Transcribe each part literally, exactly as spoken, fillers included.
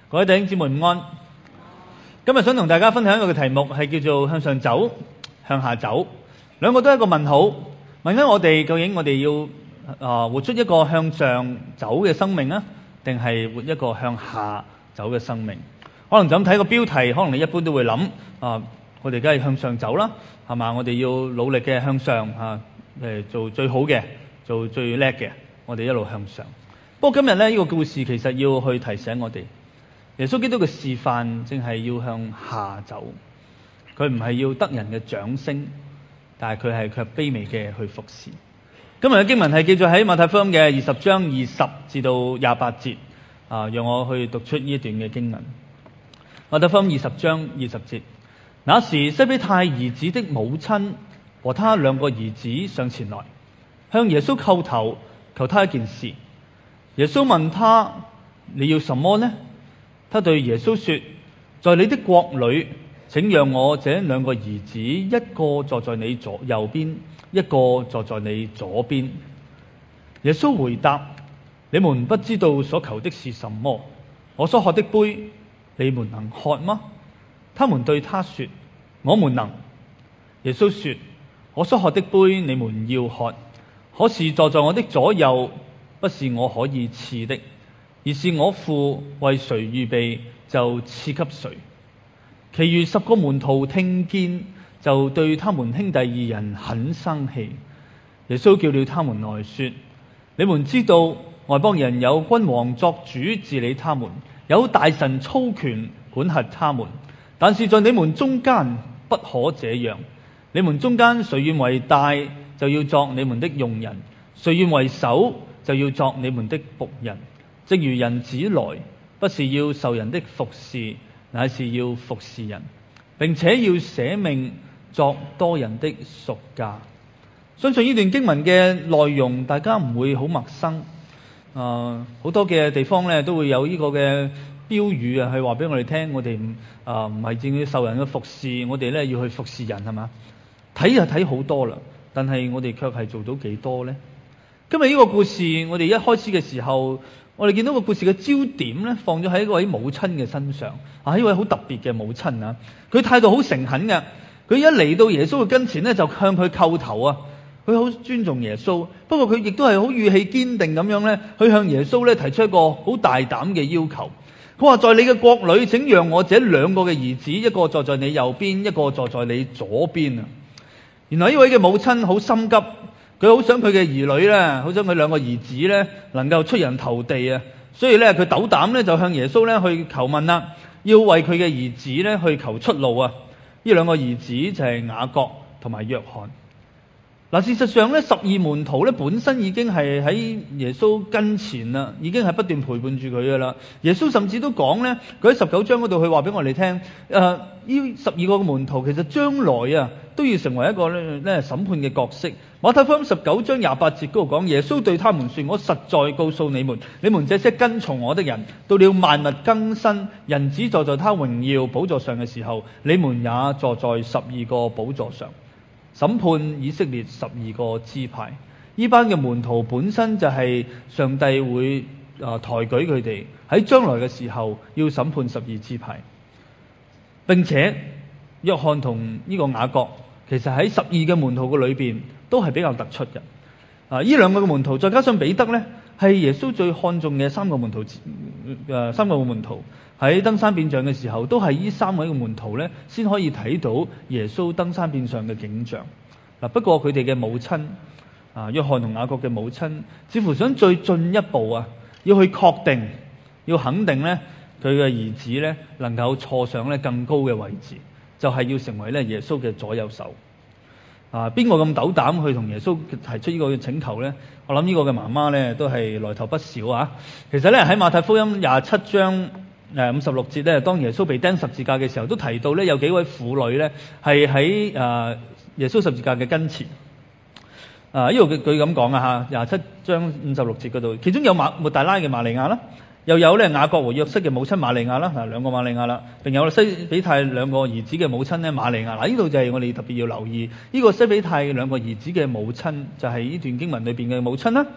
各位弟兄姊妹午安。今日想同大家分享一個嘅題目係叫做向上走、向下走，兩個都係一個問號，問緊我哋究竟我哋要啊、呃、活出一個向上走嘅生命啊，定係活一個向下走嘅生命？可能就咁睇個標題，可能你一般都會諗啊、呃，我哋梗係向上走啦，係嘛？我哋要努力嘅向上啊，誒做最好嘅，做最叻嘅，我哋一路向上。不過今日咧呢、這個故事其實要去提醒我哋，耶穌基督嘅示範正係要向下走，佢唔係要得人嘅掌聲，但係佢係卻卑微嘅去服侍。今日嘅經文係記載喺馬太福音嘅二十章二十至到廿八節啊，讓我去讀出呢一段嘅經文。馬太福音二十章二十節，那時西庇太兒子的母親和他兩個兒子上前來，向耶穌叩頭，求他一件事。耶穌問他：你要什麼呢？他對耶穌說：在你的國裏，請讓我這兩個兒子，一個坐在你左右邊，一個坐在你左邊。耶穌回答：你們不知道所求的是什麼。我所喝的杯，你們能喝嗎？他們對他說：我們能。耶穌說：我所喝的杯，你們要喝，可是坐在我的左右，不是我可以賜的，而是我父為誰預備就賜給誰。其餘十個門徒聽見，就對他們兄弟二人很生氣。耶穌叫了他們來說：你們知道外邦人有君王作主治理他們，有大臣操權管轄他們，但是在你們中間不可這樣。你們中間誰願為大，就要作你們的用人；誰願為首，就要作你們的僕人。正如人子來，不是要受人的服侍，乃是要服侍人，並且要捨命作多人的贖價。相信呢段經文嘅內容，大家唔會好陌生。啊、呃，好多嘅地方咧都會有呢個嘅標語啊，係話俾我哋聽，我哋唔啊唔係正要受人嘅服侍，我哋咧要去服侍人，係嘛？睇就睇好多啦，但係我哋卻係做到幾多呢？今日呢個故事，我哋一開始嘅時候，我哋見到個故事嘅焦點咧，放咗喺一位母親嘅身上。啊，呢位好特別嘅母親啊，佢態度好誠懇嘅。佢一嚟到耶穌嘅跟前咧，就向佢叩頭啊。佢好尊重耶穌，不過佢亦都係好語氣堅定咁樣咧，去向耶穌咧提出一個好大膽嘅要求。佢話：在你嘅國裏，請讓我這兩個嘅兒子，一個坐在你右邊，一個坐在你左邊啊！原來呢位嘅母親好心急。佢好想佢嘅兒女咧，好想佢兩個兒子咧能夠出人頭地啊！所以咧佢斗膽咧就向耶穌咧去求問啦，要為佢嘅兒子咧去求出路啊！呢兩個兒子就係雅各同埋約翰。嗱，事實上咧，十二門徒咧本身已經係喺耶穌跟前啦，已經係不斷陪伴住佢噶啦。耶穌甚至都講咧，佢喺十九章嗰度，佢話俾我哋聽，誒、呃，呢十二個門徒其實將來啊都要成為一個咧咧審判嘅角色。馬太福音十九章廿八節嗰度講，耶穌對他們說：我實在告訴你們，你們這些跟從我的人，到了萬物更新，人子坐在他榮耀寶座上嘅時候，你們也坐在十二個寶座上，審判以色列十二個支派。呢班嘅門徒本身就係上帝會啊抬舉佢哋，喺將來嘅時候要審判十二支派。並且約翰同呢個雅各，其實喺十二嘅門徒嘅裏邊都係比較突出嘅。啊，呢兩個嘅門徒再加上彼得呢，係耶穌最看重嘅三個門徒。誒、呃，三個門徒喺登山變像嘅時候，都係呢三位嘅門徒呢先可以睇到耶穌登山變像嘅景象。嗱，不過佢哋嘅母親啊，約翰同雅各嘅母親，似乎想再進一步啊，要去確定，要肯定呢，佢嘅兒子呢能夠坐上呢更高嘅位置，就係、是、要成為呢耶穌嘅左右手。啊，邊個咁斗膽去同耶穌提出呢個請求呢？我諗呢個嘅媽媽呢都係來頭不少啊。其實呢，喺馬太福音廿七章誒五十六節呢，當耶穌被釘十字架嘅時候，都提到呢有幾位婦女呢係喺誒耶穌十字架嘅跟前。啊，呢度佢佢咁講啊嚇，廿七章五十六節嗰度，其中有馬抹大拉嘅瑪利亞啦。又有咧雅各和約瑟嘅母親瑪利亞啦，嗱兩個瑪利亞啦，並有西庇太兩個兒子嘅母親咧瑪利亞。嗱，呢度就係我哋特別要留意，呢、這個西庇太兩個兒子嘅母親就係呢段經文裏邊嘅母親啦。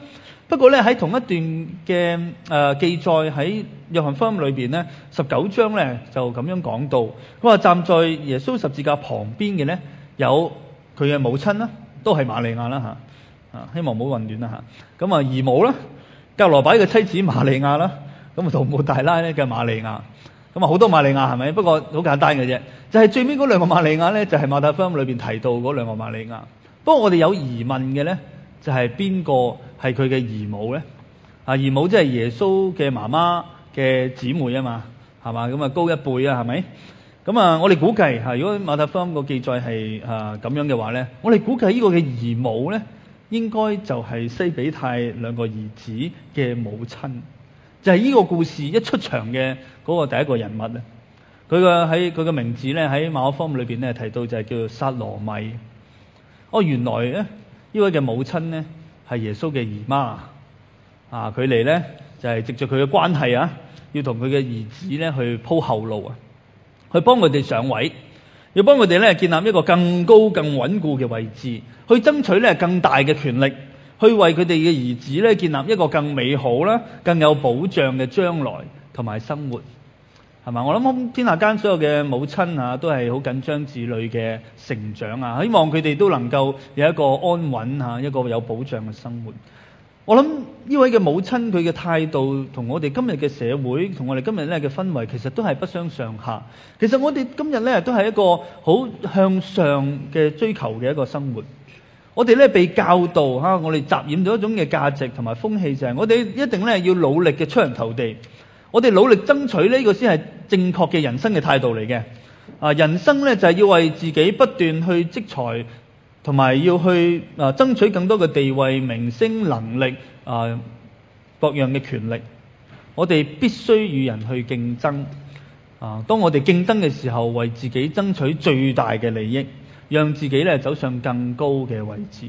不過咧喺同一段嘅誒、呃、記載喺約翰福音裏邊咧十九章咧就咁樣講到，佢話站在耶穌十字架旁邊嘅咧有佢嘅母親啦，都係瑪利亞啦嚇，啊希望唔好混亂啦嚇。咁啊姨母啦，革羅擺嘅妻子瑪利亞啦，咁啊同母大拉咧嘅瑪利亞，咁啊好多瑪利亞係咪？不過好簡單嘅啫，就係、是、最尾嗰兩個瑪利亞咧，就係、是、馬太福音裏邊提到嗰兩個瑪利亞。不過我哋有疑問嘅咧，就係邊個係佢嘅姨母咧？啊姨母即係耶穌嘅媽媽嘅姊妹啊嘛，係嘛？咁啊高一輩啊，係咪？咁啊我哋估計嚇，如果馬太福音個記載係啊咁樣嘅話咧，我哋估計呢個嘅姨母咧，應該就係西比泰兩個兒子嘅母親，就係、是、呢個故事一出場嘅嗰個第一個人物咧。佢個喺佢嘅名字咧喺馬可福音裏邊咧提到就係叫做撒羅米。哦，原來咧呢位嘅母親咧係耶穌嘅姨媽啊！佢嚟咧就係、是、藉著佢嘅關係啊，要同佢嘅兒子咧去鋪後路啊，去幫佢哋上位，要幫佢哋咧建立一個更高、更穩固嘅位置，去爭取咧更大嘅權力，去為佢哋嘅兒子咧建立一個更美好啦、更有保障嘅將來同埋生活。係嘛？我諗天下間所有嘅母親啊，都係好緊張子女嘅成長啊，希望佢哋都能夠有一個安穩啊，一個有保障嘅生活。我諗呢位嘅母親佢嘅態度，同我哋今日嘅社會，同我哋今日咧嘅氛圍，其實都係不相上下。其實我哋今日咧都係一個好向上嘅追求嘅一個生活。我哋咧被教導嚇，我哋習染咗一種嘅價值同埋風氣，就係我哋一定咧要努力嘅出人頭地。我哋努力爭取呢個先係正確嘅人生嘅態度嚟嘅。啊，人生咧就係要為自己不斷去積財，同埋要去啊爭取更多嘅地位、名聲、能力啊各樣嘅權力。我哋必須與人去競爭。啊，當我哋競爭嘅時候，為自己爭取最大嘅利益，讓自己咧走上更高嘅位置。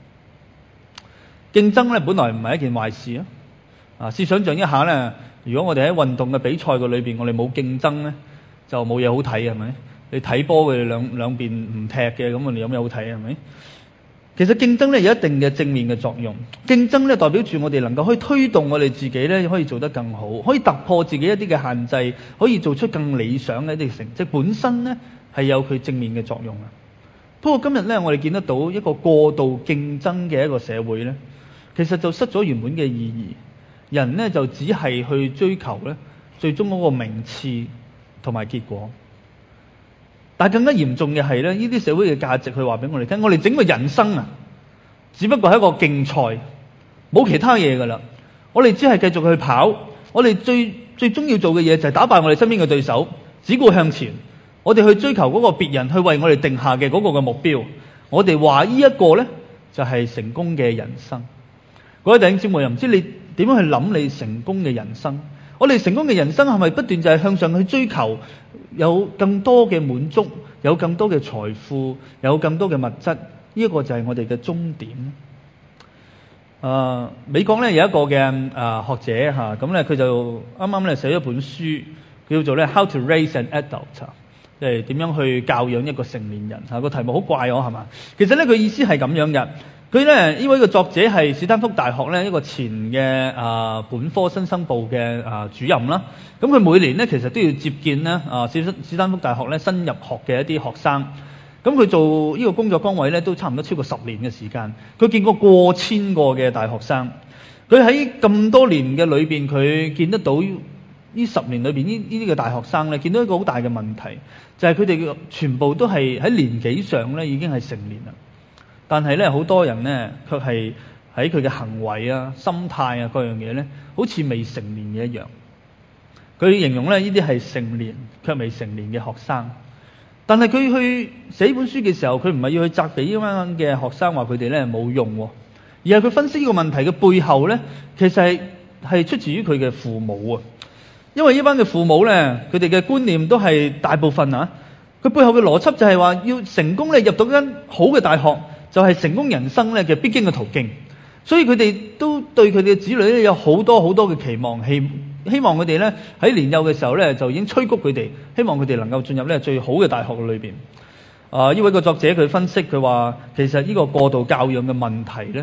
競爭咧本來唔係一件壞事啊！啊，試想像一下咧。如果我哋喺運動嘅比賽嘅裏邊，我哋冇競爭咧，就冇嘢好睇，係咪？你睇波佢哋兩兩邊唔踢嘅，咁我哋有咩好睇，係咪？其實競爭咧有一定嘅正面嘅作用，競爭咧代表住我哋能夠可以推動我哋自己咧，可以做得更好，可以突破自己一啲嘅限制，可以做出更理想嘅一啲成績，本身咧係有佢正面嘅作用啊。不過今日咧，我哋見得到一個過度競爭嘅一個社會咧，其實就失咗原本嘅意義。人呢就只係去追求呢最終嗰個名次同埋結果，但係更加嚴重嘅係呢呢啲社會嘅價值，佢話俾我哋聽，我哋整個人生啊，只不過係一個競賽，冇其他嘢噶啦。我哋只係繼續去跑，我哋最最終要做嘅嘢就係打敗我哋身邊嘅對手，只顧向前。我哋去追求嗰個別人去為我哋定下嘅嗰個嘅目標，我哋話呢一個呢就係成功嘅人生。各位弟兄姊妹，又唔知你點樣去諗你成功嘅人生？我哋成功嘅人生係咪不斷就係向上去追求，有更多嘅滿足，有更多嘅財富，有更多嘅物質？呢一個就係我哋嘅終點。誒、呃，美國咧有一個嘅誒、呃、學者嚇，咁咧佢就啱啱咧寫咗一本書，叫做咧《How to Raise an Adult》，即係點樣去教養一個成年人嚇。個題目好怪哦，係嘛？其實咧佢意思係咁樣嘅。佢咧呢位嘅作者係史丹福大學咧一個前嘅啊、呃、本科新生部嘅啊、呃、主任啦。咁佢每年咧其實都要接見咧啊史史丹福大學咧新入學嘅一啲學生。咁佢做呢個工作崗位咧都差唔多超過十年嘅時間。佢見過過千個嘅大學生。佢喺咁多年嘅裏邊，佢見得到呢十年裏邊呢呢啲嘅大學生咧，見到一個好大嘅問題，就係佢哋全部都係喺年紀上咧已經係成年啦。但係咧，好多人咧，卻係喺佢嘅行為啊、心態啊各樣嘢咧，好似未成年嘅一樣。佢形容咧，呢啲係成年卻未成年嘅學生。但係佢去寫本書嘅時候，佢唔係要去責備呢班嘅學生話佢哋咧冇用，而係佢分析呢個問題嘅背後咧，其實係係出自於佢嘅父母啊。因為呢班嘅父母咧，佢哋嘅觀念都係大部分啊，佢背後嘅邏輯就係話要成功咧入到間好嘅大學。就係成功人生咧嘅必經嘅途徑，所以佢哋都對佢哋嘅子女咧有好多好多嘅期望，希希望佢哋咧喺年幼嘅時候咧就已經催谷佢哋，希望佢哋能夠進入咧最好嘅大學裏邊。啊、呃，呢位個作者佢分析佢話，其實呢個過度教養嘅問題咧，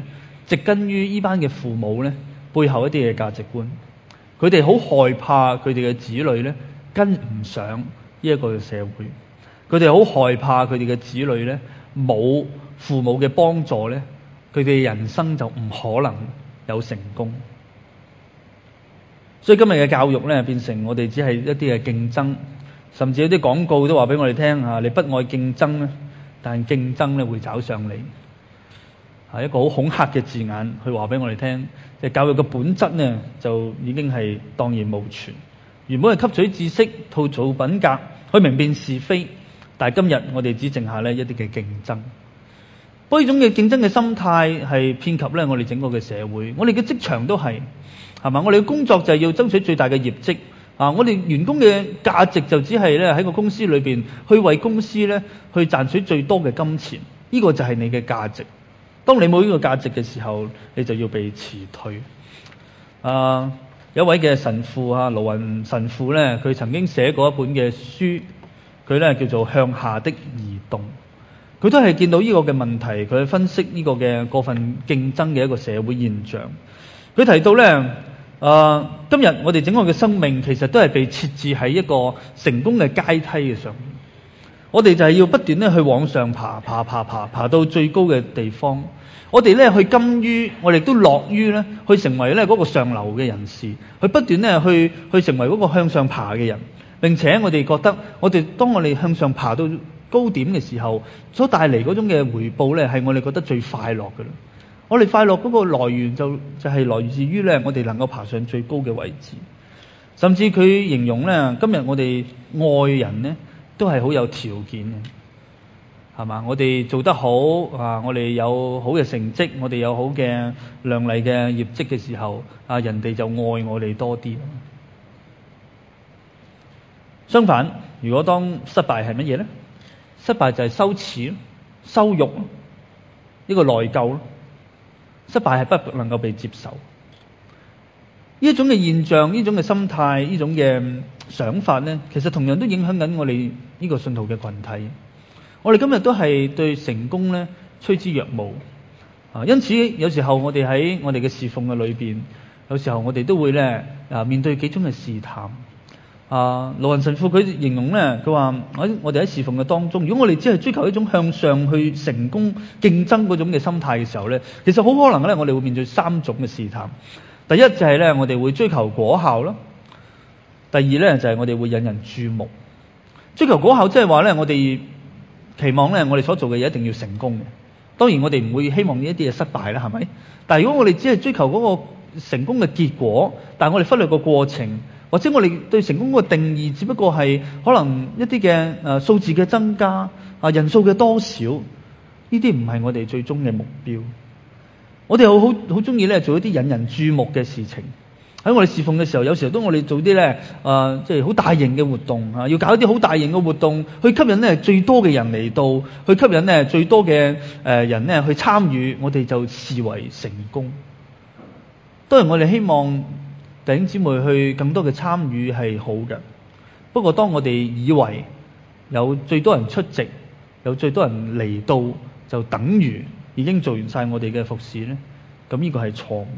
植根於呢班嘅父母呢背後一啲嘅價值觀。佢哋好害怕佢哋嘅子女呢跟唔上呢一個社會，佢哋好害怕佢哋嘅子女呢冇父母嘅幫助呢，佢哋人生就唔可能有成功。所以今日嘅教育呢，變成我哋只係一啲嘅競爭，甚至有啲廣告都話俾我哋聽啊，你不愛競爭呢，但競爭呢會找上你。係一個好恐嚇嘅字眼去話俾我哋聽，即係教育嘅本質呢，就已經係蕩然無存。原本係吸取知識、吐槽品格、去明辨是非，但係今日我哋只剩下呢一啲嘅競爭。不過呢種嘅競爭嘅心態係遍及呢我哋整個嘅社會，我哋嘅職場都係，係嘛？我哋嘅工作就係要爭取最大嘅業績啊！我哋員工嘅價值就只係咧喺個公司裏邊去為公司咧去賺取最多嘅金錢，呢個就係你嘅價值。當你冇呢個價值嘅時候，你就要被辭退。啊，有一位嘅神父啊，盧雲神父咧，佢曾經寫過一本嘅書，佢咧叫做《向下的移動》。佢都係見到呢個嘅問題，佢去分析呢個嘅過分競爭嘅一個社會現象。佢提到咧，誒、呃，今日我哋整個嘅生命其實都係被設置喺一個成功嘅階梯嘅上面。我哋就係要不斷咧去往上爬，爬爬爬，爬到最高嘅地方。我哋咧去甘於，我哋都樂於咧去成為咧嗰個上流嘅人士，去不斷咧去去成為嗰個向上爬嘅人。並且我哋覺得，我哋當我哋向上爬到高點嘅時候，所帶嚟嗰種嘅回報咧，係我哋覺得最快樂嘅啦。我哋快樂嗰個來源就就係來自於咧，我哋能夠爬上最高嘅位置。甚至佢形容咧，今日我哋愛人咧，都係好有條件嘅，係嘛？我哋做得好啊，我哋有好嘅成績，我哋有好嘅亮麗嘅業績嘅時候，啊，人哋就愛我哋多啲。相反，如果當失敗係乜嘢咧？失敗就係羞恥、羞辱，呢個內疚。失敗係不能夠被接受。呢一種嘅現象，呢種嘅心態，呢種嘅想法呢，其實同樣都影響緊我哋呢個信徒嘅群體。我哋今日都係對成功呢趨之若鶩啊！因此有時候我哋喺我哋嘅侍奉嘅裏邊，有時候我哋都會咧啊面對幾種嘅試探啊。盧雲神父佢形容呢，佢話喺我哋喺侍奉嘅當中，如果我哋只係追求一種向上去成功競爭嗰種嘅心態嘅時候呢，其實好可能咧我哋會面對三種嘅試探。第一就係咧，我哋會追求果效咯。第二咧就係我哋會引人注目。追求果效即係話咧，我哋期望咧，我哋所做嘅嘢一定要成功嘅。當然我哋唔會希望呢一啲嘢失敗啦，係咪？但係如果我哋只係追求嗰個成功嘅結果，但係我哋忽略個過程，或者我哋對成功嗰個定義只不過係可能一啲嘅誒數字嘅增加啊，人數嘅多少，呢啲唔係我哋最終嘅目標。我哋好好好中意咧做一啲引人注目嘅事情。喺我哋侍奉嘅時候，有時候都我哋做啲咧誒，即係好大型嘅活動啊，要搞一啲好大型嘅活動，去吸引咧最多嘅人嚟到，去吸引咧最多嘅誒人咧去參與，我哋就視為成功。當然我哋希望弟兄姊妹去更多嘅參與係好嘅，不過當我哋以為有最多人出席，有最多人嚟到，就等於已經做完晒我哋嘅服侍咧，咁呢個係錯誤。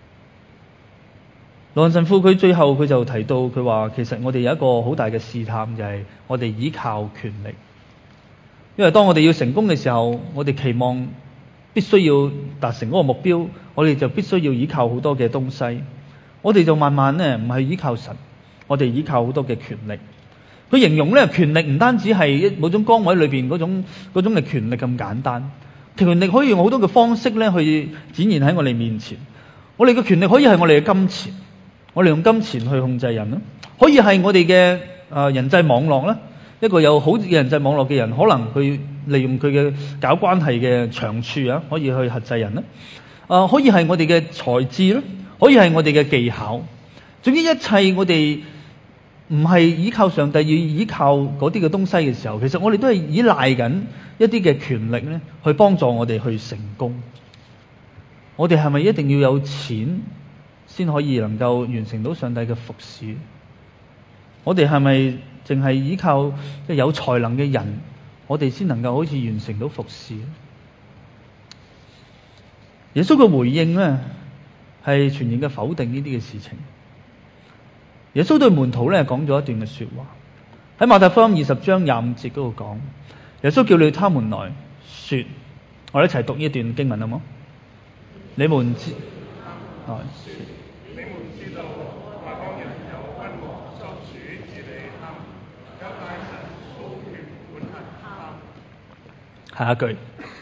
盧雲神父佢最後佢就提到，佢話其實我哋有一個好大嘅試探，就係我哋依靠權力。因為當我哋要成功嘅時候，我哋期望必須要達成嗰個目標，我哋就必須要依靠好多嘅東西。我哋就慢慢咧唔係依靠神，我哋依靠好多嘅權力。佢形容咧權力唔單止係一某種崗位裏邊嗰種嗰種嘅權力咁簡單。權力可以用好多嘅方式咧去展現喺我哋面前。我哋嘅權力可以係我哋嘅金錢，我哋用金錢去控制人啦；可以係我哋嘅誒人際網絡啦。一個有好嘅人際網絡嘅人，可能佢利用佢嘅搞關係嘅長處啊，可以去轄制人啦。啊，可以係我哋嘅才智啦，可以係我哋嘅技巧。總之一切我哋唔係依靠上帝，要依靠嗰啲嘅東西嘅時候，其實我哋都係依賴緊一啲嘅權力咧，去幫助我哋去成功。我哋係咪一定要有錢先可以能夠完成到上帝嘅服侍？我哋係咪淨係依靠即係有才能嘅人，我哋先能夠好似完成到服侍？ 耶穌嘅回應咧係全然嘅否定呢啲嘅事情。耶穌對門徒咧講咗一段嘅說話，喺馬太福音二十章廿五節嗰度講，耶穌叫你他們來說，我哋一齊讀呢一段經文好冇？你們知，來說，你們知道外邦人有君王作主治理他們，有大臣操權管轄他們。下一句。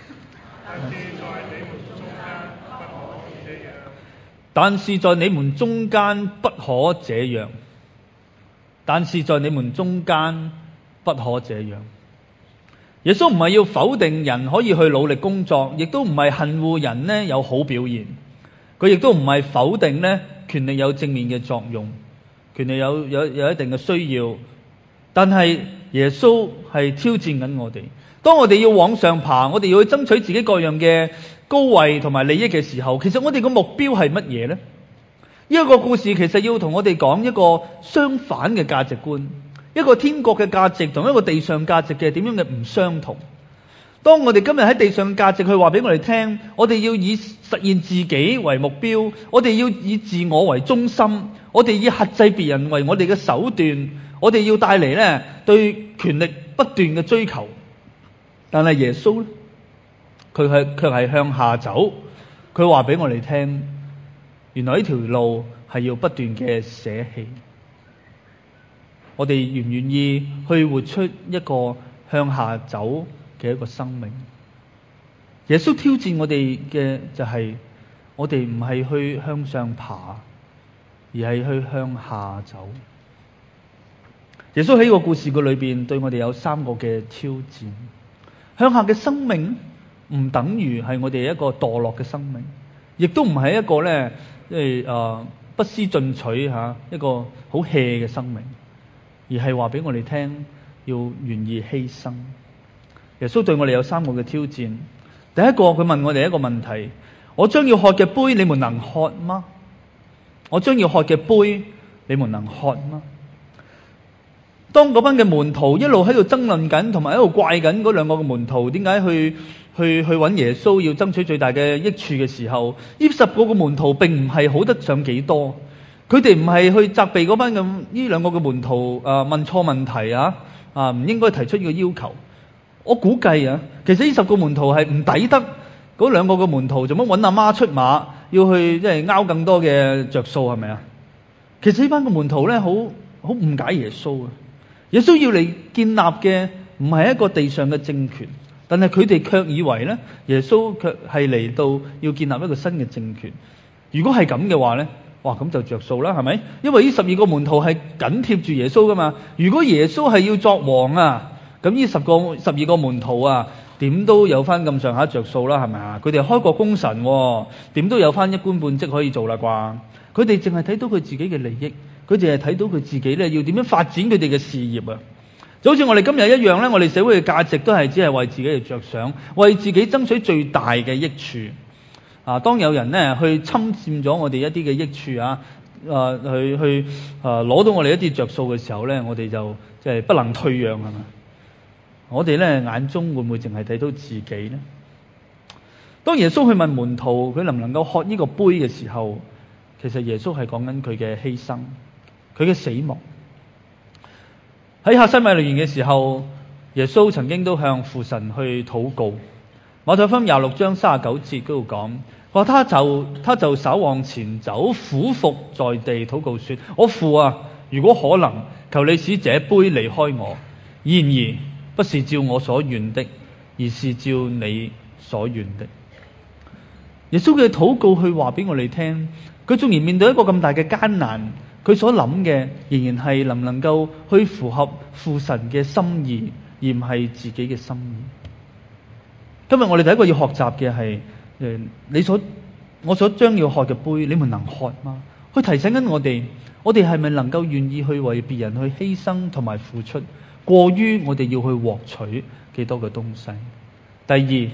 但是在你們中間不可這樣，但是在你們中間不可這樣。耶穌唔係要否定人可以去努力工作，亦都唔係恨惡人呢有好表現，佢亦都唔係否定呢權力有正面嘅作用，權力有有有一定嘅需要，但係耶穌係挑戰緊我哋。當我哋要往上爬，我哋要去爭取自己各樣嘅高位同埋利益嘅時候，其實我哋個目標係乜嘢呢？呢一個故事其實要同我哋講一個相反嘅價值觀，一個天國嘅價值同一個地上價值嘅點樣嘅唔相同。當我哋今日喺地上價值去話俾我哋聽，我哋要以實現自己為目標，我哋要以自我為中心，我哋以克制別人為我哋嘅手段，我哋要帶嚟呢對權力不斷嘅追求。但係耶穌咧，佢係卻係向下走，佢話俾我哋聽，原來呢條路係要不斷嘅捨棄。我哋願唔願意去活出一個向下走嘅一個生命？耶穌挑戰我哋嘅就係，我哋唔係去向上爬，而係去向下走。耶穌喺呢個故事嘅裏邊，對我哋有三個嘅挑戰。向下嘅生命唔等於係我哋一個墮落嘅生命，亦都唔係一個咧，即係誒不思進取吓一個好 hea 嘅生命，而係話俾我哋聽要願意犧牲。耶穌對我哋有三個嘅挑戰。第一個，佢問我哋一個問題：我將要喝嘅杯，你們能喝嗎？我將要喝嘅杯，你們能喝嗎？當嗰班嘅門徒一路喺度爭論緊，同埋喺度怪緊嗰兩個嘅門徒點解去去去揾耶穌要爭取最大嘅益處嘅時候，呢十個嘅門徒並唔係好得上幾多。佢哋唔係去責備嗰班咁呢兩個嘅門徒啊問錯問題啊啊唔應該提出呢個要求。我估計啊，其實呢十個門徒係唔抵得嗰兩個嘅門徒做乜揾阿媽出馬，要去即係拗更多嘅着數，係咪啊？其實呢班嘅門徒咧，好好誤解耶穌啊！耶穌要嚟建立嘅唔係一個地上嘅政權，但係佢哋卻以為咧，耶穌卻係嚟到要建立一個新嘅政權。如果係咁嘅話咧，哇咁就着數啦，係咪？因為呢十二個門徒係緊貼住耶穌噶嘛。如果耶穌係要作王啊，咁呢十個十二個門徒啊，點都有翻咁上下着數啦，係咪啊？佢哋開國功臣，點都有翻一官半職可以做啦啩？佢哋淨係睇到佢自己嘅利益。佢淨係睇到佢自己咧，要點樣發展佢哋嘅事業啊！就好似我哋今日一樣咧，我哋社會嘅價值都係只係為自己嚟着想，為自己爭取最大嘅益處。啊，當有人咧去侵佔咗我哋一啲嘅益處啊，啊去去啊攞到我哋一啲着數嘅時候咧，我哋就即係不能退讓，係嘛？我哋咧眼中會唔會淨係睇到自己咧？當耶穌去問門徒佢能唔能夠喝呢個杯嘅時候，其實耶穌係講緊佢嘅犧牲。佢嘅死亡。喺客西馬尼園嘅時候，耶穌曾經都向父神去禱告。馬太福音廿六章三十九節嗰度講，話他就他就稍往前走，俯伏在地禱告說：我父啊，如果可能，求你使這杯離開我，然而不是照我所願的，而是照你所願的。耶穌嘅禱告去話俾我哋聽，佢縱然面對一個咁大嘅艱難，佢所諗嘅仍然係能唔能夠去符合父神嘅心意，而唔係自己嘅心意。今日我哋第一個要學習嘅係，誒，你所我所將要喝嘅杯，你們能喝嗎？去提醒緊我哋，我哋係咪能夠願意去為別人去犧牲同埋付出，過於我哋要去獲取幾多嘅東西。第二，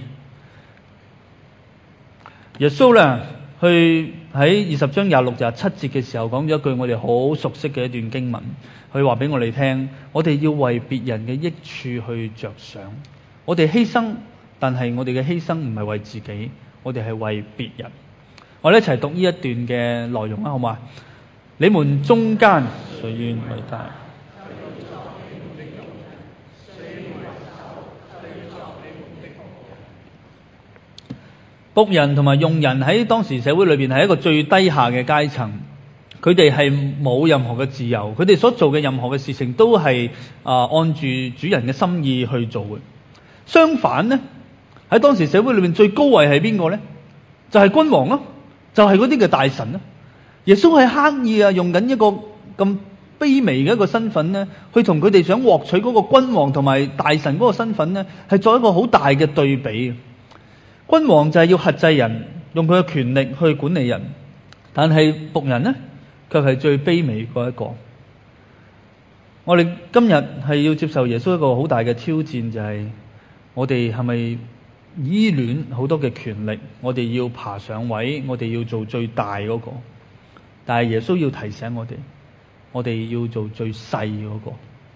耶穌咧去喺二十章廿六廿七節嘅時候講咗一句我哋好熟悉嘅一段經文，佢話俾我哋聽，我哋要為別人嘅益處去着想，我哋犧牲，但係我哋嘅犧牲唔係為自己， 我哋係為別人。我哋一齊讀呢一段嘅內容啦，好嘛？你們中間誰願為大？僕人同埋用人喺當時社會裏邊係一個最低下嘅階層，佢哋係冇任何嘅自由，佢哋所做嘅任何嘅事情都係啊、呃、按住主人嘅心意去做嘅。相反呢，喺當時社會裏面最高位係邊個呢？就係、是、君王咯，就係嗰啲嘅大臣咯。耶穌係刻意啊用緊一個咁卑微嘅一個身份呢，去同佢哋想獲取嗰個君王同埋大臣嗰個身份呢，係作一個好大嘅對比。君王就係要轄制人，用佢嘅權力去管理人，但係僕人呢，卻係最卑微嗰一個。我哋今日係要接受耶穌一個好大嘅挑戰，就係、是、我哋係咪依戀好多嘅權力？我哋要爬上位，我哋要做最大嗰個。但係耶穌要提醒我哋，我哋要做最細嗰個。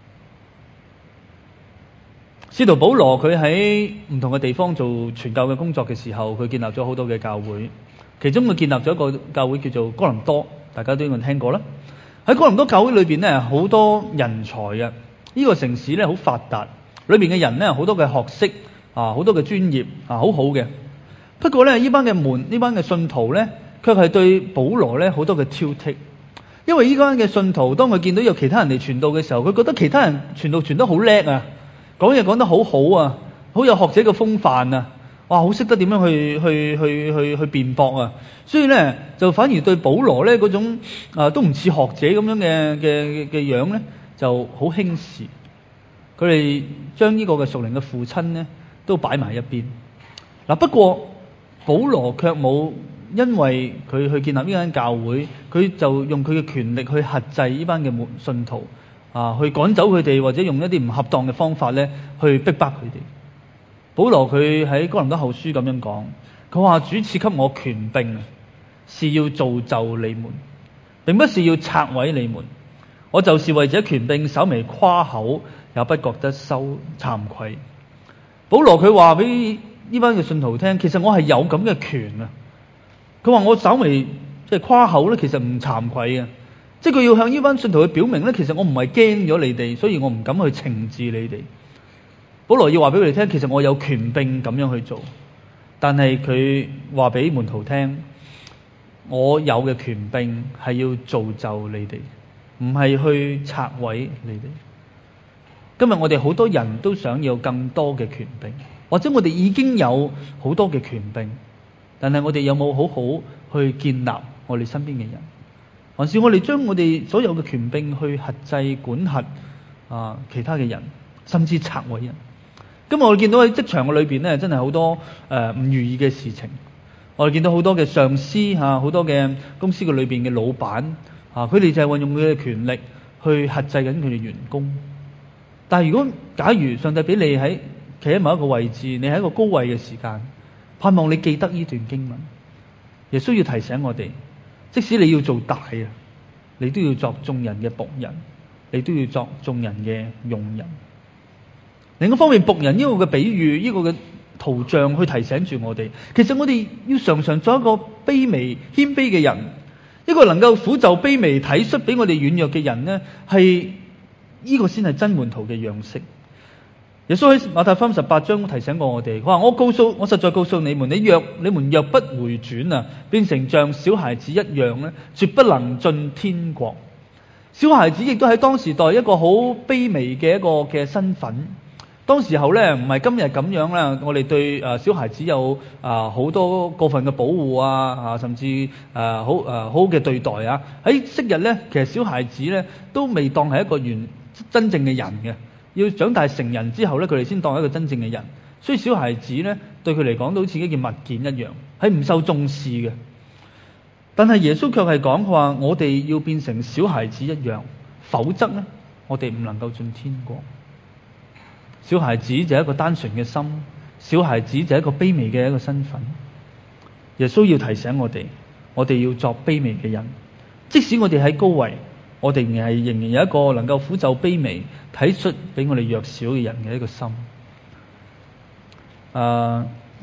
使徒保羅佢喺唔同嘅地方做傳教嘅工作嘅時候，佢建立咗好多嘅教會，其中佢建立咗一個教會叫做哥林多，大家都應該聽過啦。喺哥林多教會裏邊咧，好多人才啊！呢個城市咧好發達，裏邊嘅人咧好多嘅學識啊，好多嘅專業啊，好好嘅。不過咧，呢班嘅門呢班嘅信徒咧，卻係對保羅咧好多嘅挑剔，因為呢班嘅信徒當佢見到有其他人嚟傳道嘅時候，佢覺得其他人傳道傳得好叻啊！講嘢講得好好啊，好有學者嘅風範啊，哇，好識得點樣去去去去去辯駁啊，所以咧就反而對保羅咧嗰種啊都唔似學者咁樣嘅嘅嘅樣咧，就好輕視。佢哋將呢個嘅屬靈嘅父親咧都擺埋一邊。嗱，不過保羅卻冇因為佢去建立呢間教會，佢就用佢嘅權力去轄制呢班嘅信徒。啊！去趕走佢哋，或者用一啲唔恰當嘅方法咧，去逼迫佢哋。保羅佢喺哥林多後書咁樣講，佢話主賜給我權柄，是要造就你們，並不是要拆毀你們。我就是為這權柄稍微誇口，也不覺得羞慚愧。保羅佢話俾呢班嘅信徒聽，其實我係有咁嘅權啊。佢話我稍微即係誇口咧，其實唔慚愧啊。即係佢要向呢班信徒去表明咧，其實我唔係驚咗你哋，所以我唔敢去懲治你哋。保羅要話俾佢哋聽，其實我有權柄咁樣去做，但係佢話俾門徒聽，我有嘅權柄係要造就你哋，唔係去拆毀你哋。今日我哋好多人都想要更多嘅權柄，或者我哋已經有好多嘅權柄，但係我哋有冇好好去建立我哋身邊嘅人？還是我哋將我哋所有嘅權柄去轄制管轄啊其他嘅人，甚至拆毀人。今日我哋見到喺職場嘅裏邊咧，真係好多誒唔、呃、如意嘅事情。我哋見到好多嘅上司嚇，好、啊、多嘅公司嘅裏邊嘅老闆啊，佢哋就係運用佢嘅權力去轄制緊佢哋員工。但係如果假如上帝俾你喺企喺某一個位置，你喺一個高位嘅時間，盼望你記得呢段經文，亦需要提醒我哋。即使你要做大啊，你都要作眾人嘅僕人，你都要作眾人嘅用人。另一方面，僕人呢個嘅比喻，呢個嘅圖像去提醒住我哋，其實我哋要常常做一個卑微謙卑嘅人，一個能夠俯就卑微體恤俾我哋軟弱嘅人呢，係呢個先係真門徒嘅樣式。耶穌喺馬太福音十八章提醒過我哋，佢話：我告訴我實在告訴你們，你若你們若不回轉啊，變成像小孩子一樣咧，絕不能進天國。小孩子亦都喺當時代一個好卑微嘅一個嘅身份。當時候咧，唔係今日咁樣啦，我哋對誒小孩子有啊好多過分嘅保護啊，啊甚至誒好誒好嘅對待啊。喺昔日咧，其實小孩子咧都未當係一個完真正嘅人嘅。要長大成人之後咧，佢哋先當一個真正嘅人。所以小孩子咧，對佢嚟講都好似一件物件一樣，係唔受重視嘅。但係耶穌卻係講，佢話我哋要變成小孩子一樣，否則咧，我哋唔能夠進天國。小孩子就係一個單純嘅心，小孩子就係一個卑微嘅一個身份。耶穌要提醒我哋，我哋要作卑微嘅人，即使我哋喺高位，我哋仍然係仍然有一個能夠俯就卑微、體恤俾我哋弱小嘅人嘅一個心。誒、uh,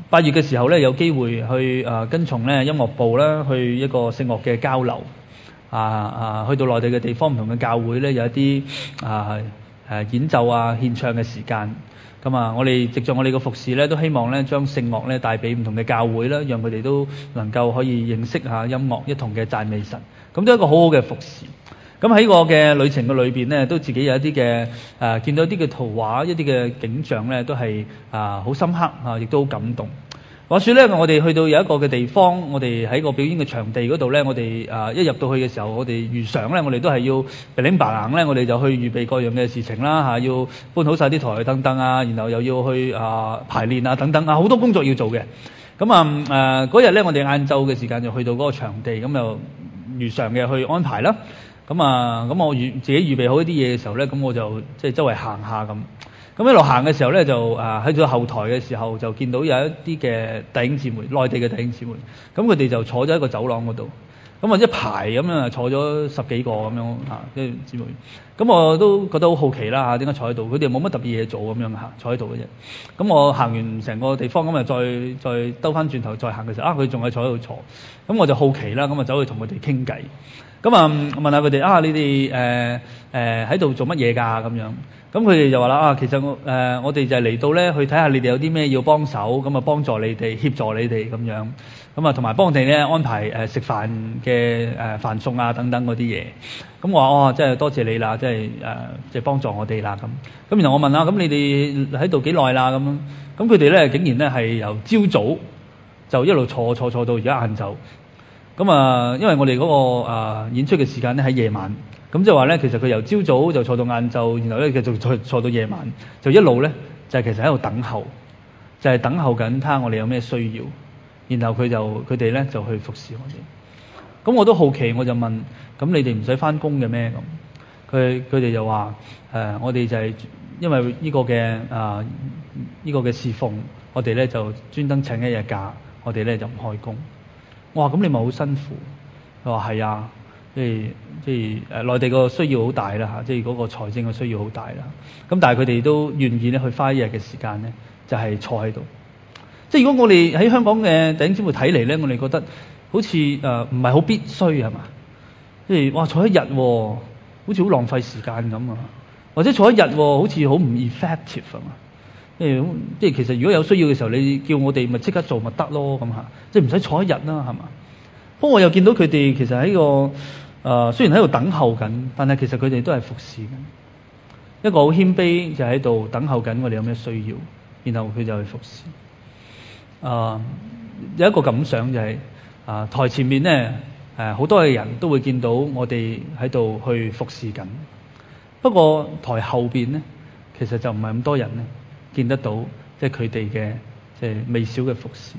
八月嘅時候咧，有機會去誒、呃、跟從咧音樂部啦，去一個聖樂嘅交流啊啊，去到內地嘅地方，唔同嘅教會咧有一啲啊誒演奏啊獻唱嘅時間。咁啊，我哋藉著我哋嘅服侍咧，都希望咧將聖樂咧帶俾唔同嘅教會啦，讓佢哋都能夠可以認識下音樂，一同嘅讚美神。咁都係一個好好嘅服侍。咁喺我嘅旅程嘅裏邊咧，都自己有一啲嘅誒見到一啲嘅圖畫，一啲嘅景象咧，都係啊好深刻啊，亦都好感動。話說咧，我哋去到有一個嘅地方，我哋喺個表演嘅場地嗰度咧，我哋啊一入到去嘅時候，我哋如常咧，我哋都係要鼻拎白硬咧，我哋就去預備各樣嘅事情啦嚇，要搬好晒啲台燈燈啊，然後又要去啊排練啊等等啊，好多工作要做嘅。咁啊誒嗰日咧，我哋晏晝嘅時間就去到嗰個場地，咁就如常嘅去安排啦。咁啊，咁我預自己預備好一啲嘢嘅時候咧，咁我就即係周圍行下咁。咁一路行嘅時候咧，就啊喺咗後台嘅時候，就見到有一啲嘅弟兄姊妹，內地嘅弟兄姊妹。咁佢哋就坐咗喺個走廊嗰度，咁啊一排咁樣坐咗十幾個咁樣嚇，啲姊妹。咁我都覺得好好奇啦嚇，點解坐喺度？佢哋冇乜特別嘢做咁樣嚇，坐喺度嘅啫。咁我行完成個地方，咁啊再再兜翻轉頭再行嘅時候，啊佢仲係坐喺度坐。咁我就好奇啦，咁啊走去同佢哋傾偈。咁啊問下佢哋啊，你哋誒誒喺度做乜嘢㗎咁樣？咁佢哋就話啦啊，其實我誒、呃、我哋就係嚟到咧去睇下你哋有啲咩要幫手，咁啊幫助你哋協助你哋咁樣，咁啊同埋幫我哋咧安排誒食飯嘅誒飯餸啊等等嗰啲嘢。咁我話哦，真係多謝你啦，即係誒即係幫助我哋啦咁。咁然後我問啦，咁你哋喺度幾耐啦咁樣？咁佢哋咧竟然咧係由朝早就一路坐坐坐到而家晏晝。咁啊，因為我哋嗰、那個啊、呃、演出嘅時間咧喺夜晚，咁即係話咧，其實佢由朝早就坐到晏晝，然後咧繼續坐坐到夜晚，就一路咧就係、是、其實喺度等候，就係、是、等候緊睇下我哋有咩需要，然後佢就佢哋咧就去服侍我哋。咁我都好奇，我就問：咁你哋唔使返工嘅咩？咁佢佢哋就話：誒、呃，我哋就係因為呢個嘅啊呢個嘅侍奉，我哋咧就專登請一日假，我哋咧就唔開工。我話咁你咪好辛苦，佢話係啊，即係即係誒內地個需要好大啦嚇，即係嗰個財政嘅需要好大啦。咁但係佢哋都願意咧去花一日嘅時間咧，就係、是、坐喺度。即係如果我哋喺香港嘅弟兄姊妹睇嚟咧，我哋覺得好似誒唔係好必須係嘛？即係哇坐一日、哦，好似好浪費時間咁啊！或者坐一日、哦，好似好唔 effective 啊嘛？即係即係其實如果有需要嘅時候，你叫我哋咪即刻做咪得咯咁嚇，即係唔使坐一日啦係嘛？不過我又見到佢哋其實喺個誒、呃、雖然喺度等候緊，但係其實佢哋都係服侍緊。一個好謙卑就喺度等候緊我哋有咩需要，然後佢就去服侍。誒、呃、有一個感想就係、是、啊、呃、台前面咧誒好多嘅人都會見到我哋喺度去服侍緊，不過台後邊咧其實就唔係咁多人咧。見得到，即係佢哋嘅即係微小嘅服侍，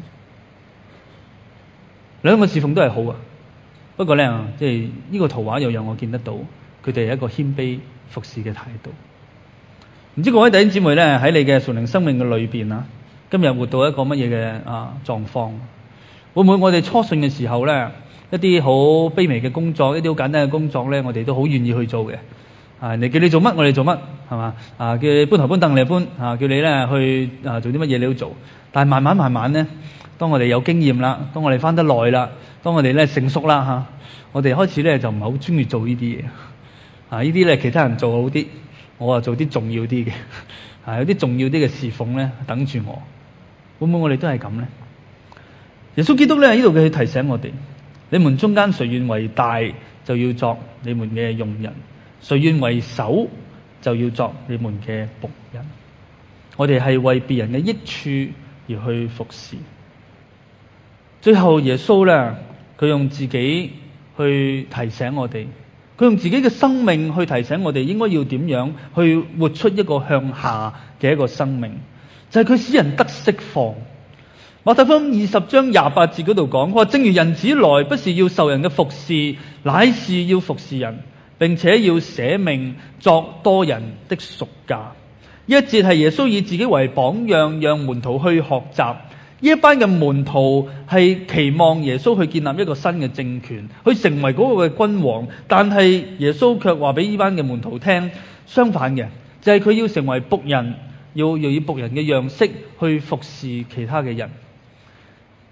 兩個侍奉都係好啊。不過咧，即係呢個圖畫又讓我見得到，佢哋係一個謙卑服侍嘅態度。唔知各位弟兄姊妹咧喺你嘅屬靈生命嘅裏邊啊，今日活到一個乜嘢嘅啊狀況？會唔會我哋初信嘅時候咧，一啲好卑微嘅工作，一啲好簡單嘅工作咧，我哋都好願意去做嘅？啊！人哋叫你做乜，我哋做乜，係嘛？啊！叫你搬台搬凳，你搬；啊，叫你咧去啊做啲乜嘢，你都做。但係慢慢慢慢咧，當我哋有經驗啦，當我哋返得耐啦，當我哋咧成熟啦嚇、啊，我哋開始咧就唔係好中意做呢啲嘢。啊！呢啲咧其他人做好啲，我啊做啲重要啲嘅。啊！有啲重要啲嘅侍奉咧等住我。會唔會我哋都係咁咧？耶穌基督咧喺呢度嘅提醒我哋：你們中間誰願為大，就要作你們嘅用人。誰願為首，就要作你們嘅僕人。我哋係為別人嘅益處而去服侍。最後耶穌咧，佢用自己去提醒我哋，佢用自己嘅生命去提醒我哋應該要點樣去活出一個向下嘅一個生命，就係、是、佢使人得釋放。馬太福音二十章廿八節嗰度講，佢話正如人子來，不是要受人嘅服侍，乃是要服侍人，並且要捨命作多人的贖價。呢一節係耶穌以自己為榜樣，讓門徒去學習。呢一班嘅門徒係期望耶穌去建立一個新嘅政權，去成為嗰個嘅君王。但係耶穌卻話俾呢班嘅門徒聽，相反嘅就係、是、佢要成為僕人，要要以僕人嘅樣式去服侍其他嘅人。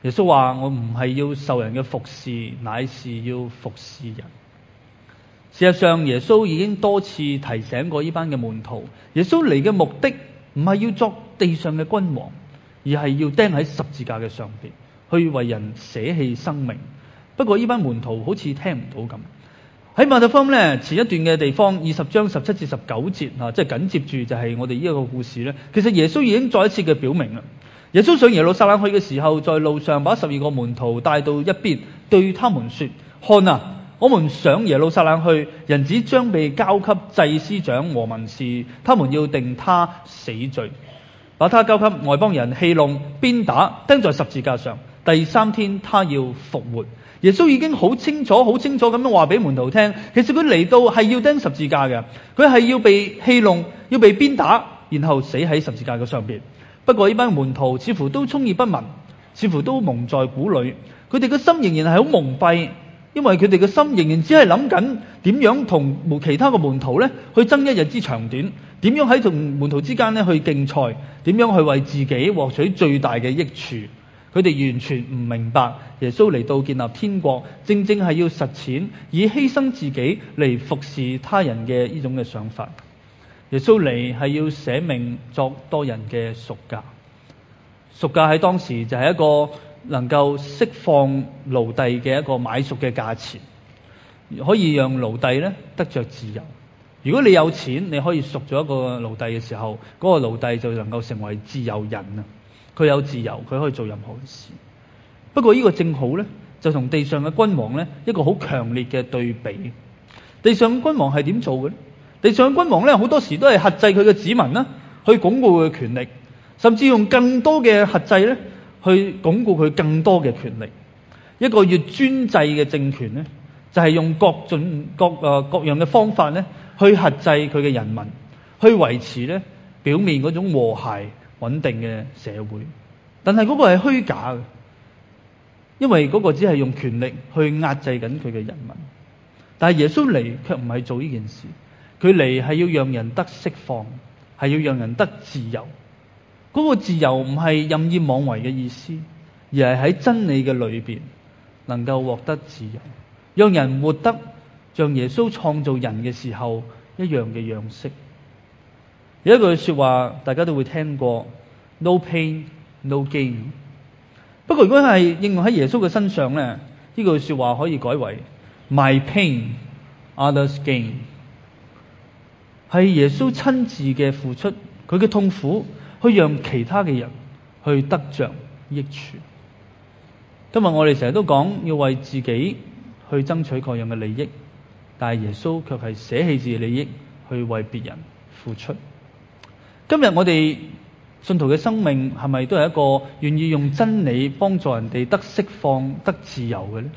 耶穌話：我唔係要受人嘅服侍，乃是要服侍人。事實上，耶穌已經多次提醒過呢班嘅門徒，耶穌嚟嘅目的唔係要作地上嘅君王，而係要釘喺十字架嘅上邊，去為人捨棄生命。不過呢班門徒好似聽唔到咁。喺馬太福音咧前一段嘅地方，二十章十七至十九節啊，即係緊接住就係我哋呢一個故事咧。其實耶穌已經再一次嘅表明啦。耶穌上耶路撒冷去嘅時候，在路上把十二個門徒帶到一邊，對他們說：看啊，我們上耶路撒冷去，人子將被交給祭司長和文士，他們要定他死罪，把他交給外邦人戲弄、鞭打，釘在十字架上。第三天他要復活。耶穌已經好清楚、好清楚咁樣話俾門徒聽，其實佢嚟到係要釘十字架嘅，佢係要被戲弄、要被鞭打，然後死喺十字架嘅上邊。不過呢班門徒似乎都充耳不聞，似乎都蒙在鼓裏，佢哋嘅心仍然係好蒙蔽，因為佢哋嘅心仍然只係諗緊點樣同其他嘅門徒咧去爭一日之長短，點樣喺同門徒之間咧去競賽，點樣去為自己獲取最大嘅益處。佢哋完全唔明白耶穌嚟到建立天國，正正係要實踐以犧牲自己嚟服侍他人嘅呢種嘅想法。耶穌嚟係要捨命作多人嘅贖價，贖價喺當時就係一個能夠釋放奴隸嘅一個買贖嘅價錢，可以讓奴隸咧得着自由。如果你有錢，你可以贖咗一個奴隸嘅時候，嗰個奴隸就能夠成為自由人啊！佢有自由，佢可以做任何事。不過呢個正好咧，就同地上嘅君王咧一個好強烈嘅對比。地上嘅君王係點做嘅咧？地上嘅君王咧好多時都係轄制佢嘅子民啦，去鞏固佢嘅權力，甚至用更多嘅轄制咧去鞏固佢更多嘅權力。一個越專制嘅政權咧，就係用各種各誒各樣嘅方法咧去轄制佢嘅人民，去維持咧表面嗰種和諧穩定嘅社會。但係嗰個係虛假嘅，因為嗰個只係用權力去壓制緊佢嘅人民。但係耶穌嚟卻唔係做呢件事，佢嚟係要讓人得釋放，係要讓人得自由。嗰個自由唔係任意妄為嘅意思，而係喺真理嘅裏邊能夠獲得自由，讓人活得像耶穌創造人嘅時候一樣嘅樣式。有一句說話大家都會聽過， No pain, no gain。 不過如果係應用喺耶穌嘅身上咧，呢句說話可以改為 My pain, others gain。 係耶穌親自嘅付出，佢嘅痛苦去讓其他嘅人去得着益處。今日我哋成日都講要為自己去爭取各樣嘅利益，但係耶穌卻係捨棄自己利益去為別人付出。今日我哋信徒嘅生命係咪都係一個願意用真理幫助人哋得釋放、得自由嘅呢？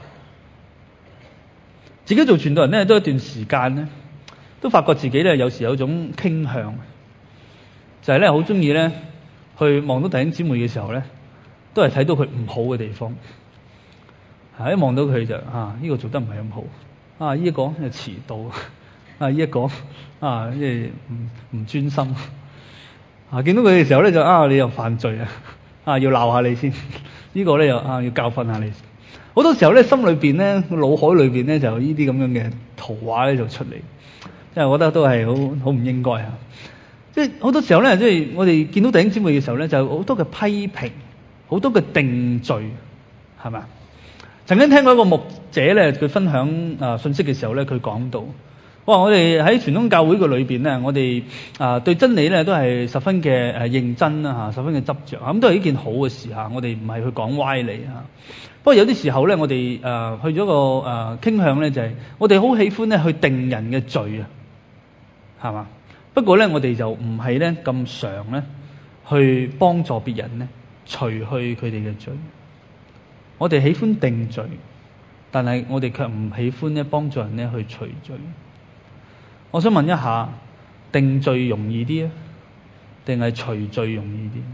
自己做傳道人咧，都一段時間咧，都發覺自己咧有時有種傾向，就係咧好中意咧去望到弟兄姊妹嘅時候咧，都係睇到佢唔好嘅地方。一望到佢就啊，呢、這個做得唔係咁好，啊呢一個又遲到，啊呢一個啊即係唔唔專心。啊見到佢嘅時候咧就啊你又犯罪啊，啊要鬧下你先。這個、呢個咧又啊要教訓下你。好多時候咧心裏邊咧腦海裏邊咧就有呢啲咁樣嘅圖畫咧就出嚟，即係我覺得都係好好唔應該啊！即係好多時候咧，即係我哋見到弟兄姊妹嘅時候咧，就好多嘅批評，好多嘅定罪，係咪？曾經聽過一個牧者咧，佢分享啊信息嘅時候咧，佢講到，哇！我哋喺傳統教會嘅裏邊咧，我哋啊對真理咧都係十分嘅誒認真啦嚇，十分嘅執着，咁都係一件好嘅事嚇。我哋唔係去講歪理嚇。不過有啲時候咧，我哋誒去咗個誒傾向咧，就係我哋好喜歡咧去定人嘅罪啊，係嘛？不過咧，我哋就唔係咧咁常咧去幫助別人咧除去佢哋嘅罪。我哋喜歡定罪，但係我哋卻唔喜歡咧幫助人咧去除罪。我想問一下，定罪容易啲啊，定係除罪容易啲？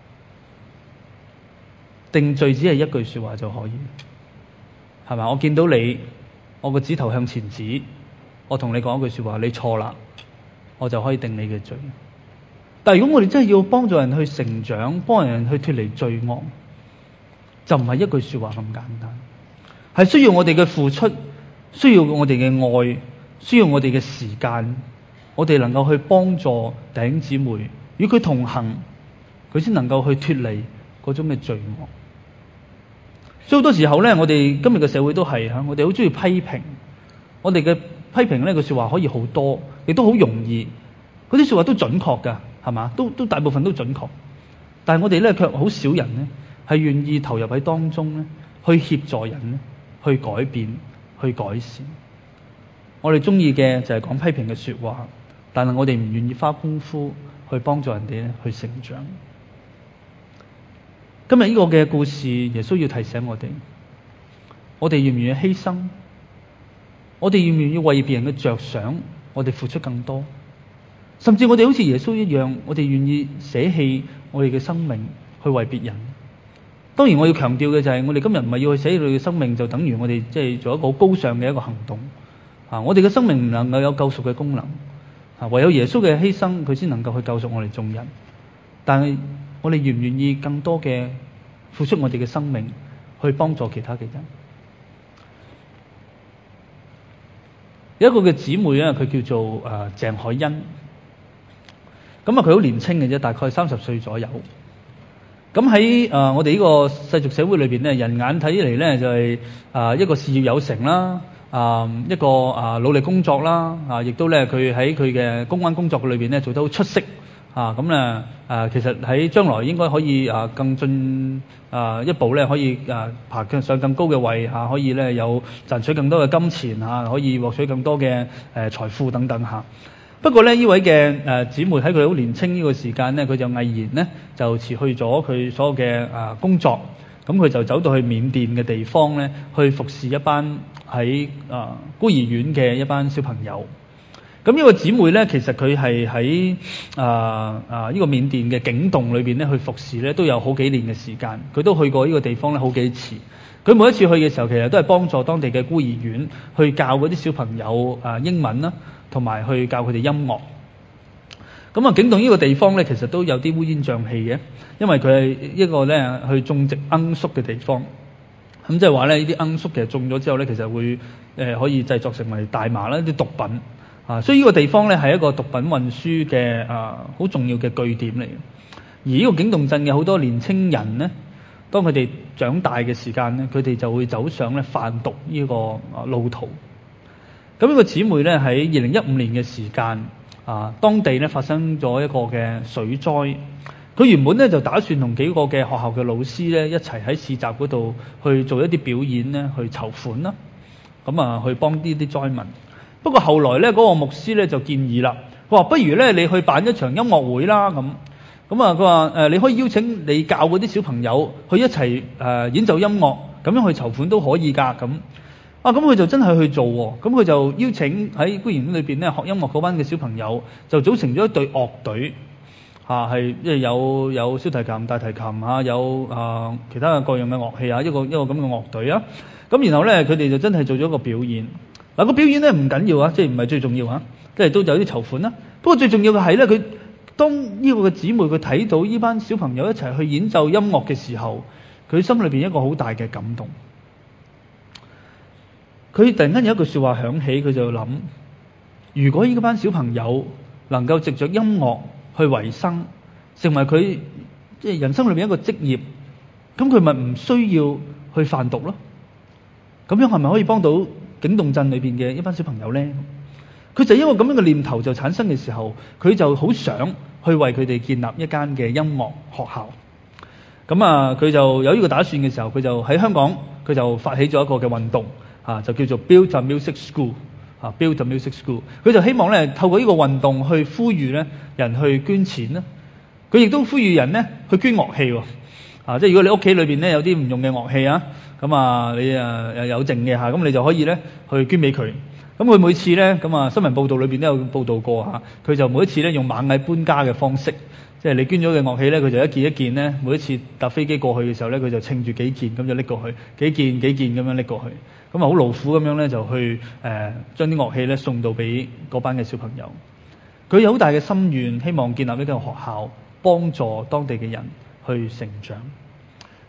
定罪只係一句說話就可以，係嘛？我見到你，我個指頭向前指，我同你講一句說話，你錯啦，我就可以定你嘅罪。但係如果我哋真係要幫助人去成長，幫人去脫離罪惡， 就唔係一句說話咁簡單，係需要我哋嘅付出，需要我哋嘅愛，需要我哋嘅時間，我哋能夠去幫助弟兄姊妹，與佢同行，佢先能夠去脫離嗰種嘅罪惡。所以好多時候咧，我哋今日嘅社會都係吓，我哋好中意批評，我哋嘅批評呢個說話可以好多，亦都好容易，嗰啲說話都準確噶，係嘛？都都大部分都準確，但係我哋咧卻好少人呢係願意投入喺當中咧，去協助人咧，去改變，去改善。我哋中意嘅就係講批評嘅說話，但係我哋唔願意花功夫去幫助人哋咧去成長。今日呢個嘅故事，耶穌要提醒我哋，我哋願唔願意犧牲？我哋願唔願意為別人嘅着想？我哋付出更多，甚至我哋好似耶穌一樣，我哋願意捨棄我哋嘅生命去為別人。當然我要強調嘅就係，我哋今日唔係要去捨棄我哋嘅生命，就等於我哋即係做一個好高尚嘅一個行動。啊，我哋嘅生命唔能夠有救贖嘅功能，啊，唯有耶穌嘅犧牲，佢先能夠去救贖我哋眾人。但係我哋願唔願意更多嘅付出我哋嘅生命去幫助其他嘅人？有一個嘅姊妹咧，佢叫做誒鄭海欣。咁啊，佢好年輕嘅啫，大概三十歲左右。咁喺誒我哋呢個世俗社會裏邊咧，人眼睇嚟咧就係誒一個事業有成啦，啊一個啊努力工作啦，啊亦都咧佢喺佢嘅公關工作嘅裏邊咧做得好出色。啊咁咧誒其實喺將來應該可以啊更進啊一步咧，可以啊爬上更高嘅位嚇，可以咧有賺取更多嘅金錢嚇，可以獲取更多嘅誒財富等等嚇。不過咧，呢位嘅誒姊妹喺佢好年青呢個時間咧，佢就毅然咧就辭去咗佢所有嘅啊工作，咁佢就走到去緬甸嘅地方咧，去服侍一班喺啊孤兒院嘅一班小朋友。咁呢個姊妹咧，其實佢係喺啊啊呢個緬甸嘅境洞裏邊咧去服侍咧，都有好幾年嘅時間。佢都去過呢個地方咧好幾次。佢每一次去嘅時候，其實都係幫助當地嘅孤兒院去教嗰啲小朋友啊英文啦，同埋去教佢哋音樂。咁啊，境洞呢個地方咧，其實都有啲烏煙瘴氣嘅，因為佢係一個咧去種植罌粟嘅地方。咁即係話咧，呢啲罌粟其實種咗之後咧，其實會誒可以製作成為大麻啦，啲毒品。啊，所以呢個地方咧係一個毒品運輸嘅啊好重要嘅據點嚟嘅。而呢個境洞鎮嘅好多年青人咧，當佢哋長大嘅時間咧，佢哋就會走上咧販毒呢個啊路途。咁呢個姊妹咧喺二零一五年嘅時間啊，當地咧發生咗一個嘅水災。佢原本咧就打算同幾個嘅學校嘅老師咧一齊喺市集嗰度去做一啲表演咧，去籌款啦。咁啊，去幫呢啲災民。不過後來咧，嗰個牧師咧就建議啦，佢話不如咧你去辦一場音樂會啦咁。咁啊，佢話誒你可以邀請你教嗰啲小朋友去一齊誒演奏音樂，咁樣去籌款都可以㗎咁。啊，咁佢就真係去做喎。咁佢就邀請喺孤兒院裏邊咧學音樂嗰班嘅小朋友，就組成咗一隊樂隊嚇，係即係有有小提琴、大提琴嚇，有啊其他嘅各樣嘅樂器啊，一個一個咁嘅樂隊啊。咁然後咧，佢哋就真係做咗一個表演。嗱，個表演咧唔緊要啊，即係唔係最重要啊，即係都有啲籌款啦。不過最重要嘅係咧，佢當呢個嘅姊妹佢睇到呢班小朋友一齊去演奏音樂嘅時候，佢心裏邊一個好大嘅感動。佢突然間有一句説話響起，佢就諗：如果呢班小朋友能夠藉着音樂去維生，成為佢即係人生裏邊一個職業，咁佢咪唔需要去販毒咯？咁樣係咪可以幫到境洞鎮裏邊嘅一班小朋友呢？佢就因為咁樣嘅念頭就產生嘅時候，佢就好想去為佢哋建立一間嘅音樂學校。咁啊，佢就有呢個打算嘅時候，佢就喺香港，佢就發起咗一個嘅運動，啊，就叫做 Build a Music School，啊 Build a Music School。佢就希望咧透過呢個運動去呼籲咧人去捐錢啦。佢亦都呼籲人咧去捐樂器喎，啊，即係如果你屋企裏邊咧有啲唔用嘅樂器啊。咁啊，你啊有剩嘅嚇，咁你就可以咧去捐俾佢。咁佢每次咧，咁啊新聞報導裏邊都有報導過嚇，佢就每一次咧用螞蟻搬家嘅方式，即係你捐咗嘅樂器咧，佢就一件一件咧，每一次搭飛機過去嘅時候咧，佢就稱住幾件咁就拎過去，幾件幾件咁樣拎過去，咁啊好勞苦咁樣咧就去誒、呃、將啲樂器咧送到俾嗰班嘅小朋友。佢有好大嘅心願，希望建立一間學校，幫助當地嘅人去成長。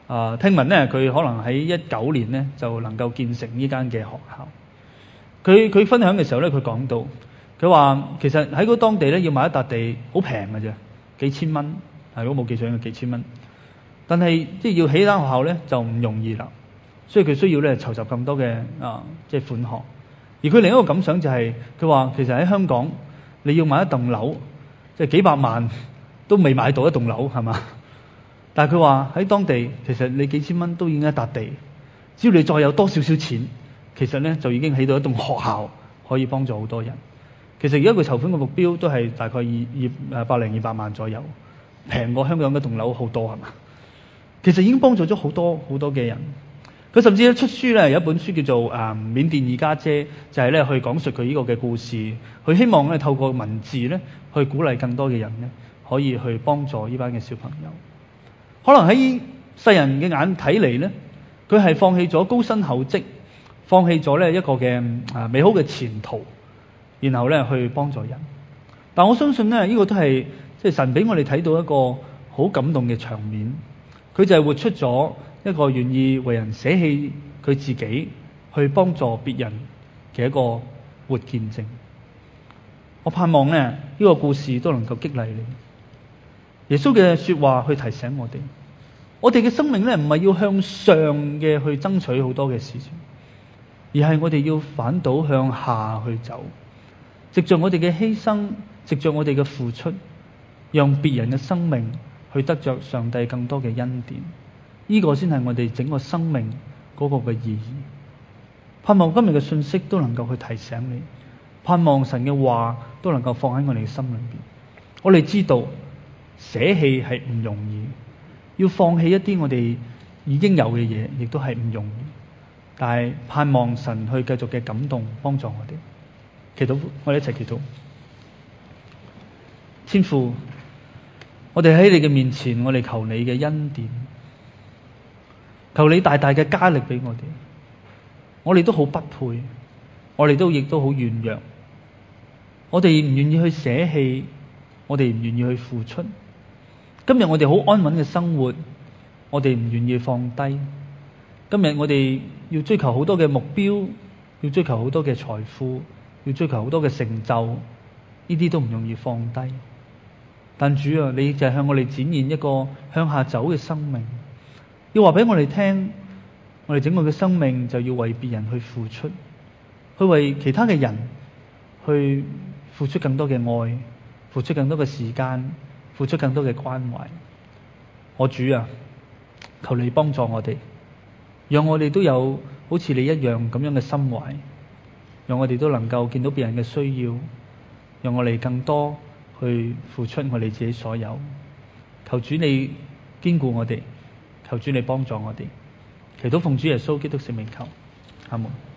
啊，聽聞咧佢可能喺一九年咧就能夠建成呢間嘅學校。佢佢分享嘅時候咧，佢講到，佢話其實喺嗰當地咧要買一笪地好平嘅啫，幾千蚊，係如果冇記錯應該幾千蚊。但係即係要起間學校咧就唔容易啦，所以佢需要咧籌集咁多嘅啊即係款項。而佢另一個感想就係、是，佢話其實喺香港你要買一棟樓，即係幾百萬都未買到一棟樓係嘛？但係佢話喺當地其實你幾千蚊都已經一笪地，只要你再有多少少錢，其實咧就已經起到一棟學校，可以幫助好多人。其實而家佢籌款嘅目標都係大概二二誒百零二百萬左右，平過香港一棟樓好多係嘛？其實已經幫助咗好多好多嘅人。佢甚至咧出書咧有一本書叫做《誒緬甸二家姐》，就係咧去講述佢呢個嘅故事。佢希望咧透過文字咧去鼓勵更多嘅人咧可以去幫助呢班嘅小朋友。可能喺世人嘅眼睇嚟咧，佢係放棄咗高薪厚職，放棄咗咧一個嘅誒美好嘅前途，然後咧去幫助人。但我相信咧呢個都係即係神俾我哋睇到一個好感動嘅場面。佢就係活出咗一個願意為人捨棄佢自己去幫助別人嘅一個活見證。我盼望咧呢個故事都能夠激勵你。耶穌嘅說話去提醒我哋，我哋嘅生命咧唔係要向上嘅去爭取好多嘅事情，而係我哋要反倒向下去走，藉着我哋嘅犧牲，藉着我哋嘅付出，讓別人嘅生命去得着上帝更多嘅恩典。呢個先係我哋整個生命嗰個嘅意義。盼望今日嘅信息都能夠去提醒你，盼望神嘅話都能夠放喺我哋嘅心裏邊。我哋知道捨棄係唔容易，要放棄一啲我哋已經有嘅嘢，亦都係唔容易。但係盼望神去繼續嘅感動幫助我哋。祈禱，我哋一齊祈禱。天父，我哋喺你嘅面前，我哋求你嘅恩典，求你大大嘅加力俾我哋。我哋都好不配，我哋都亦都好軟弱，我哋唔願意去捨棄，我哋唔願意去付出。今日我哋好安穩嘅生活，我哋唔願意放低。今日我哋要追求好多嘅目標，要追求好多嘅財富，要追求好多嘅成就，呢啲都唔容易放低。但主啊，你就係向我哋展現一個向下走嘅生命，要話俾我哋聽，我哋整個嘅生命就要為別人去付出，去為其他嘅人去付出更多嘅愛，付出更多嘅時間，付出更多嘅關懷。我主啊，求你幫助我哋，讓我哋都有好似你一樣咁樣嘅心懷，讓我哋都能夠見到別人嘅需要，讓我哋更多去付出我哋自己所有。求主你堅固我哋，求主你幫助我哋。祈禱奉主耶穌基督聖名求，阿門。